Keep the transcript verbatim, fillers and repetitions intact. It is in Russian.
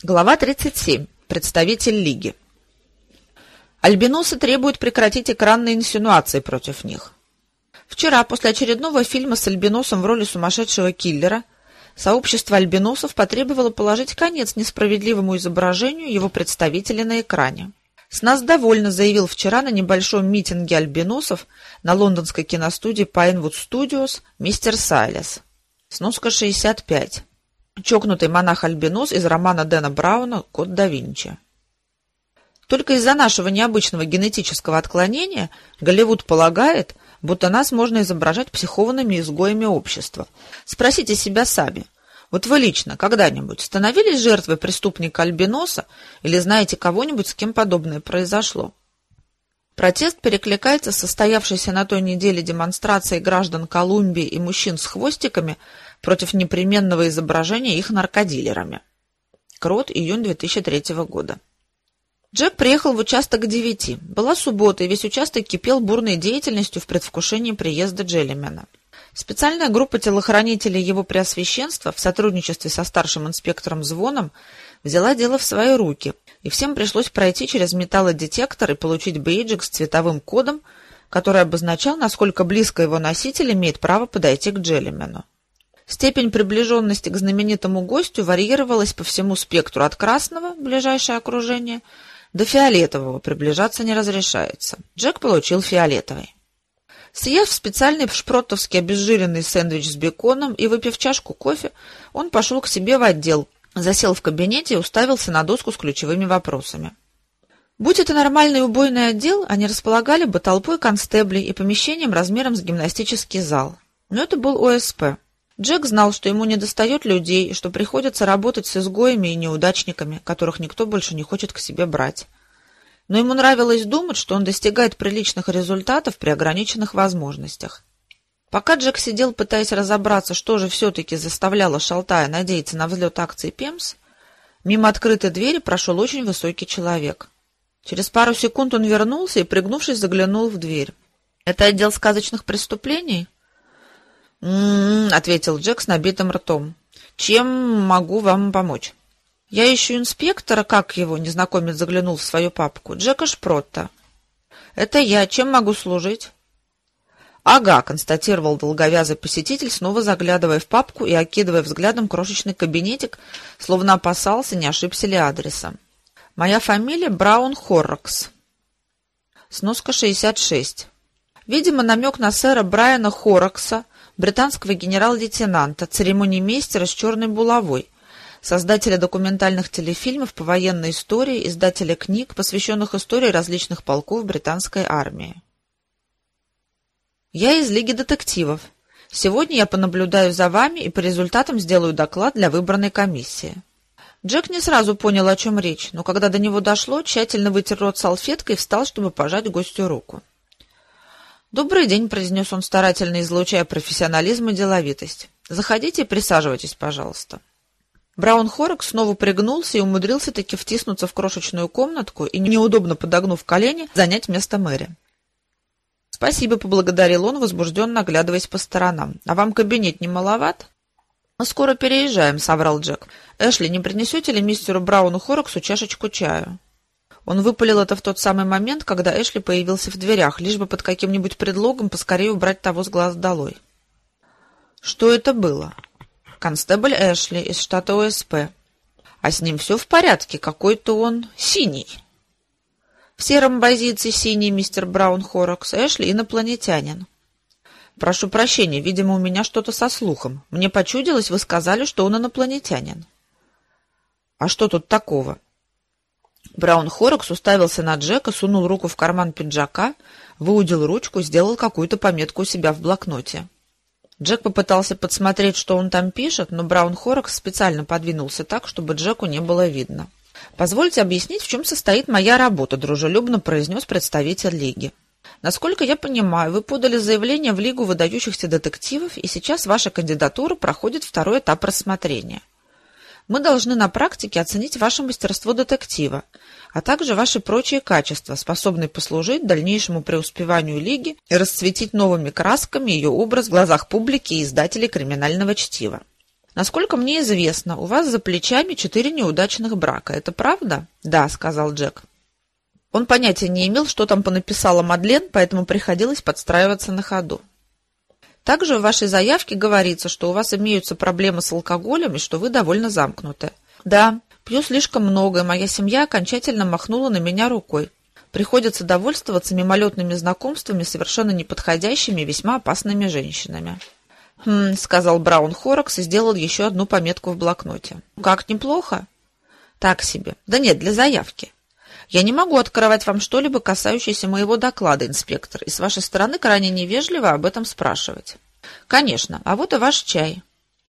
Глава тридцать семь. Представитель Лиги. Альбиносы требуют прекратить экранные инсинуации против них. Вчера, после очередного фильма с альбиносом в роли сумасшедшего киллера, сообщество альбиносов потребовало положить конец несправедливому изображению его представителя на экране. «С нас довольно», — заявил вчера на небольшом митинге альбиносов на лондонской киностудии Pinewood Studios мистер Сайлес. Сноска шестьдесят пять. Чокнутый монах-альбинос из романа Дэна Брауна «Код да Винчи». Только из-за нашего необычного генетического отклонения Голливуд полагает, будто нас можно изображать психованными изгоями общества. Спросите себя сами. Вот вы лично когда-нибудь становились жертвой преступника-альбиноса или знаете кого-нибудь, с кем подобное произошло? Протест перекликается с состоявшейся на той неделе демонстрацией граждан Колумбии и мужчин с хвостиками против непременного изображения их наркодилерами. Крот, июнь две тысячи третьего года. Джек приехал в участок к девяти. Была суббота, и весь участок кипел бурной деятельностью в предвкушении приезда Джеллимена. Специальная группа телохранителей его преосвященства в сотрудничестве со старшим инспектором Звоном взяла дело в свои руки, и всем пришлось пройти через металлодетектор и получить бейджик с цветовым кодом, который обозначал, насколько близко его носитель имеет право подойти к Джеллимену. Степень приближенности к знаменитому гостю варьировалась по всему спектру от красного, ближайшее окружение, до фиолетового, приближаться не разрешается. Джек получил фиолетовый. Съев специальный шпроттовский обезжиренный сэндвич с беконом и выпив чашку кофе, он пошел к себе в отдел, засел в кабинете и уставился на доску с ключевыми вопросами. Будь это нормальный убойный отдел, они располагали бы толпой констеблей и помещением размером с гимнастический зал. Но это был О С П. Джек знал, что ему недостает людей и что приходится работать с изгоями и неудачниками, которых никто больше не хочет к себе брать. Но ему нравилось думать, что он достигает приличных результатов при ограниченных возможностях. Пока Джек сидел, пытаясь разобраться, что же все-таки заставляло Шалтая надеяться на взлет акций Пемс, мимо открытой двери прошел очень высокий человек. Через пару секунд он вернулся и, пригнувшись, заглянул в дверь. «Это отдел сказочных преступлений?» «М-м-м», ответил Джек с набитым ртом. «Чем могу вам помочь?» «Я ищу инспектора, как его?» — незнакомец заглянул в свою папку. «Джека Шпротта». «Это я. Чем могу служить?» «Ага», — констатировал долговязый посетитель, снова заглядывая в папку и окидывая взглядом крошечный кабинетик, словно опасался, не ошибся ли адресом. «Моя фамилия Браун Хоррокс». Сноска шестьдесят шесть. Видимо, намек на сэра Брайана Хоррокса, британского генерал-лейтенанта, церемониймейстера с черной булавой, создателя документальных телефильмов по военной истории, издателя книг, посвященных истории различных полков британской армии. «Я из Лиги детективов. Сегодня я понаблюдаю за вами и по результатам сделаю доклад для выбранной комиссии». Джек не сразу понял, о чем речь, но когда до него дошло, тщательно вытер рот салфеткой и встал, чтобы пожать гостю руку. «Добрый день», — произнес он, старательно излучая профессионализм и деловитость. «Заходите и присаживайтесь, пожалуйста». Браун Хоррокс снова пригнулся и умудрился таки втиснуться в крошечную комнатку и, неудобно подогнув колени, занять место Мэри. «Спасибо», — поблагодарил он, возбужденно оглядываясь по сторонам. «А вам кабинет не маловат?» «Мы скоро переезжаем», — соврал Джек. «Эшли, не принесете ли мистеру Брауну Хорроксу чашечку чаю?» Он выпалил это в тот самый момент, когда Эшли появился в дверях, лишь бы под каким-нибудь предлогом поскорее убрать того с глаз долой. Что это было? Констебль Эшли из штата О С П. А с ним все в порядке, какой-то он синий. В сером позиции синий, мистер Браун Хоррокс. Эшли инопланетянин. Прошу прощения, видимо, у меня что-то со слухом. Мне почудилось, вы сказали, что он инопланетянин. А что тут такого? Браун Хоррокс уставился на Джека, сунул руку в карман пиджака, выудил ручку, сделал какую-то пометку у себя в блокноте. Джек попытался подсмотреть, что он там пишет, но Браун Хоррокс специально подвинулся так, чтобы Джеку не было видно. «Позвольте объяснить, в чем состоит моя работа», — дружелюбно произнес представитель Лиги. «Насколько я понимаю, вы подали заявление в Лигу выдающихся детективов, и сейчас ваша кандидатура проходит второй этап рассмотрения. Мы должны на практике оценить ваше мастерство детектива, а также ваши прочие качества, способные послужить дальнейшему преуспеванию Лиги и расцветить новыми красками ее образ в глазах публики и издателей криминального чтива. Насколько мне известно, у вас за плечами четыре неудачных брака. Это правда? Да, сказал Джек. Он понятия не имел, что там понаписала Мадлен, поэтому приходилось подстраиваться на ходу. Также в вашей заявке говорится, что у вас имеются проблемы с алкоголем и что вы довольно замкнуты. Да, пью слишком много, и моя семья окончательно махнула на меня рукой. Приходится довольствоваться мимолетными знакомствами с совершенно неподходящими и весьма опасными женщинами. «Хм», — сказал Браун Хоррокс и сделал еще одну пометку в блокноте. «Как, неплохо?» «Так себе. Да нет, для заявки. Я не могу открывать вам что-либо, касающееся моего доклада, инспектор, и с вашей стороны крайне невежливо об этом спрашивать». «Конечно. А вот и ваш чай».